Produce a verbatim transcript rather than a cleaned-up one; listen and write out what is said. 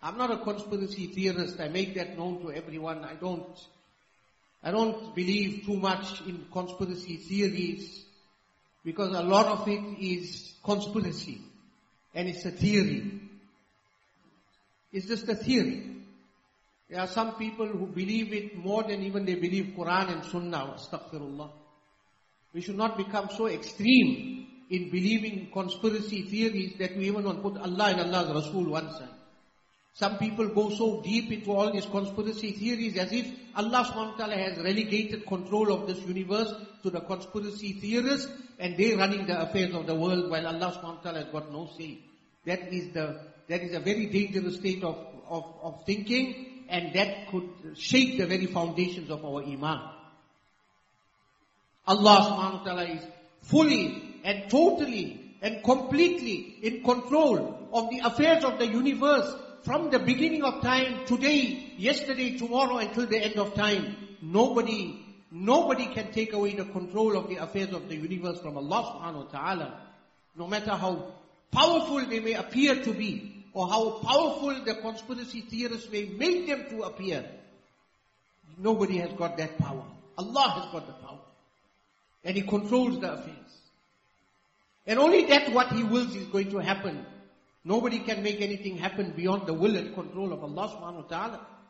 I'm not a conspiracy theorist. I make that known to everyone. I don't, I don't believe too much in conspiracy theories because a lot of it is conspiracy and it's a theory. It's just a theory. There are some people who believe it more than even they believe Quran and Sunnah. Astaghfirullah. We should not become so extreme in believing conspiracy theories that we even want to put Allah and Allah's Rasul one side. Some people go so deep into all these conspiracy theories as if Allah subhanahu wa ta'ala has relegated control of this universe to the conspiracy theorists and they running the affairs of the world while Allah subhanahu wa ta'ala has got no say. That is the, that is a very dangerous state of, of, of thinking. And that could shake the very foundations of our iman. Allah subhanahu wa ta'ala is fully and totally and completely in control of the affairs of the universe from the beginning of time, today, yesterday, tomorrow, until the end of time. Nobody, nobody can take away the control of the affairs of the universe from Allah subhanahu wa ta'ala. No matter how powerful they may appear to be, or how powerful the conspiracy theorists may make them to appear. Nobody has got that power. Allah has got the power. And He controls the affairs. And only that what He wills is going to happen. Nobody can make anything happen beyond the will and control of Allah subhanahu wa ta'ala.